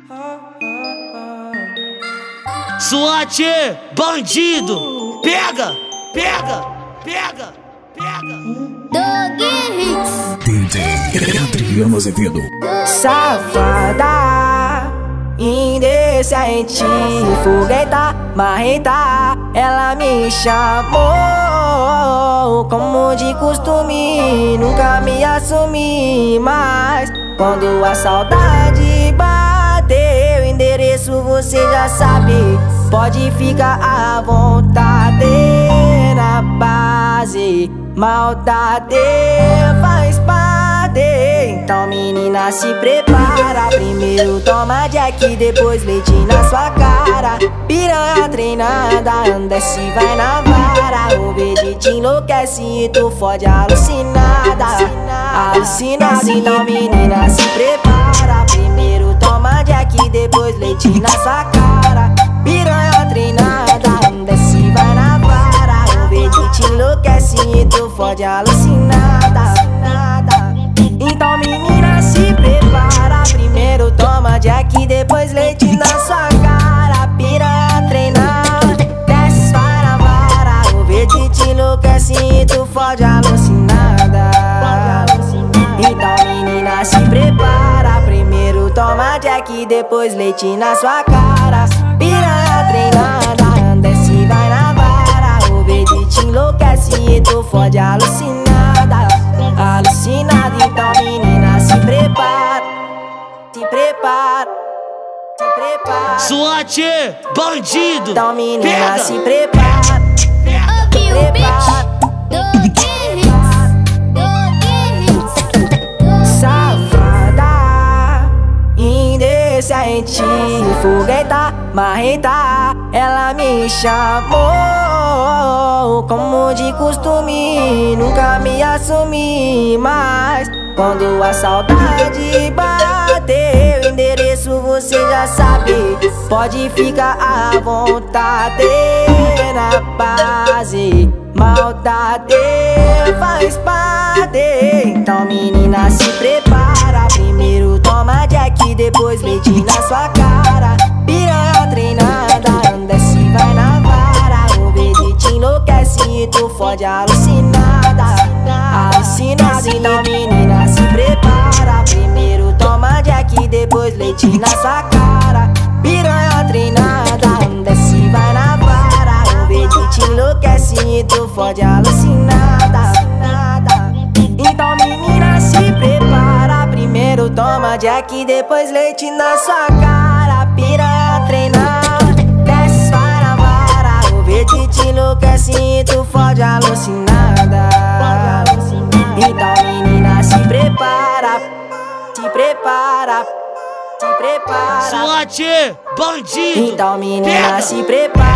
SWAT, bandido, pega, pega, pega, pega. Dog Hits. DJ Adriano Azevedo. Safada, indecente, fogueta, marreta. Ela me chamou como de costume, nunca me assumi. Mas quando a saudade bateu, endereço você já sabe. Pode ficar à vontade na base, maldade faz parte. Então menina se prepara, primeiro toma Jack, depois leite na sua cara. Piranha treinada, desce vai na vara. O verde te enlouquece e tu fode alucinada. Alucinada, então menina se prepara, primeiro toma Jack, depois leite na sua cara. Piranha treinada, desce vai na vara. O verde te enlouquece e tu fode alucinada. Então menina se prepara, primeiro toma Jack, depois leite na sua cara. Piranha treinada, desce vai na vara. O verde te enlouquece e tu fode alucinada. Então menina se prepara, primeiro toma Jack, depois leite na sua cara. Piranha treinada, desce vai na vara. O verde te enlouquece e tu fode alucinada. Alucinada, então menina se prepara, se prepara, se prepara. SWAT, bandido, então menina pega, se prepara, Ouvi o prepara. beat. Dog Hits. Safada, indecente, fogueta, marreta. Ela me chamou como de costume, nunca me assumi. Mas quando a saudade bateu, endereço você já sabe. Pode ficar à vontade na base, maldade faz parte. Então menina se prepara, primeiro toma Jack, depois leite na sua cara. Piranha treinada, desce vai na vara. O verde te enlouquece e tu fode alucinada. Alucinada, então menina se prepara, primeiro toma Jack, depois leite na sua cara. Piranha treinada, desce vai na vara. O verde te enlouquece e tu fode alucinada. Então menina se prepara, primeiro toma Jack, depois leite na sua cara. Piranha treinada, desce vai na vara. O verde te enlouquece e tu fode alucinada. Então menina se prepara, se prepara, se prepara. SWAT, bandido, Então menina pega, se prepara.